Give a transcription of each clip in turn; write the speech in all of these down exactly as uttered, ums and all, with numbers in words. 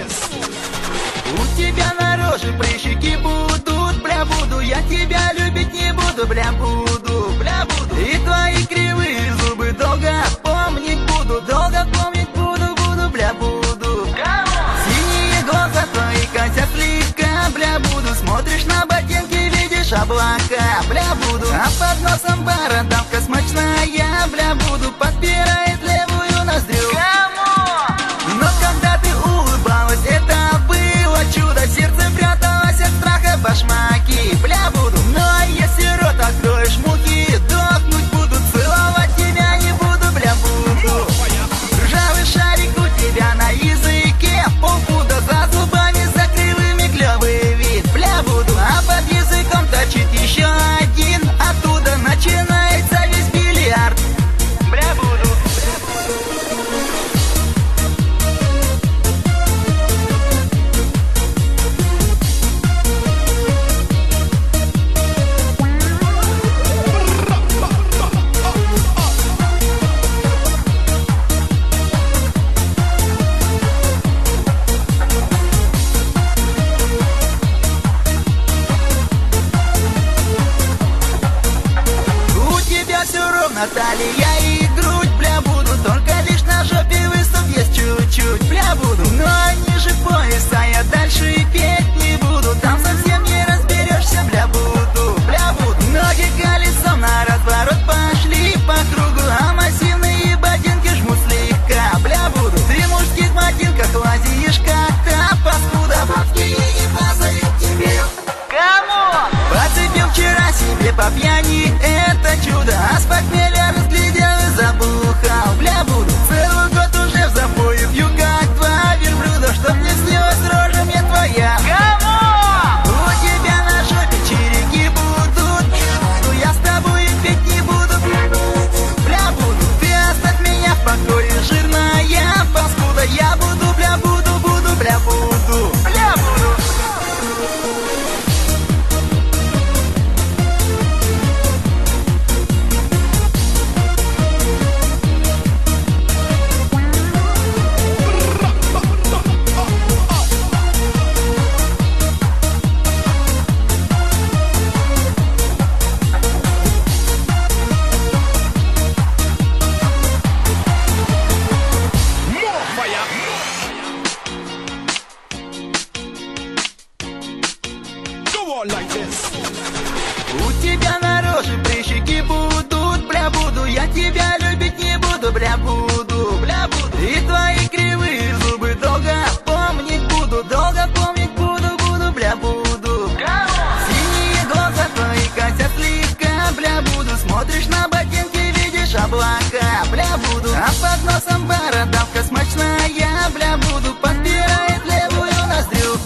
this. У тебя на роже прыщики будут, бля, буду. Я тебя любить не буду, бля, буду, бля, буду. И твои кривые зубы долго помнить буду, долго помнить буду, буду, бля, буду. Синие глаза твои косят слегка, бля, буду. Смотришь на ботинки, видишь облака, бля, буду. А под носом бородавка смачная, бля, буду. Подпирает левую ноздрю. Но когда ты улыбалась, это было чудо. Сердце пряталось от страха, башмаки, бля, буду. Но если рот откроешь, мухи дохнуть будут. Целовать тебя не буду, бля, буду. Ржавый шарик у тебя на языке, полпуда за зубами, за кривыми клёвый вид, бля, буду. А под языком точит еще один, оттуда начинается весь бильярд, бля, буду. Талия и грудь, бля, буду. Только лишь на жопе выступ есть чуть-чуть, бля, буду. Но ниже пояса я дальше и петь не буду. Там совсем не разберешься, бля, буду, бля, буду. Ноги колесом на разворот пошли по кругу, а массивные ботинки жмут слегка, бля, буду. Ты в мужских ботинках лазишь как-то, паскуда. Бабки не позовет тебе. Кому? Подцепил вчера себе по пьяни, это чудо. А с похмелья разглядел и забухал, бля, буду. Целый год уже в запое пью, как два верблюда. Чтоб не снилась рожа мне твоя. Кому? У тебя на жопе череки будут. Но я с тобой петь не буду, бля, буду. Ты оставь меня в покое, жирная паскуда. Я буду, бля, буду, буду, бля, буду, бля, буду. Like this. У тебя на роже прыщики будут, бля, буду. Я тебя любить не буду, бля, буду, бля, буду. И твои кривые зубы долго помнить буду, долго помнить буду, буду, бля, буду. Синие глаза твои косят слегка, бля, буду. Смотришь на ботинки, видишь облака, бля, буду. А под носом бородавка смачная, бля, буду. Подпирает левую ноздрю.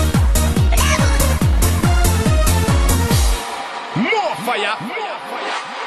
More fire. More fire.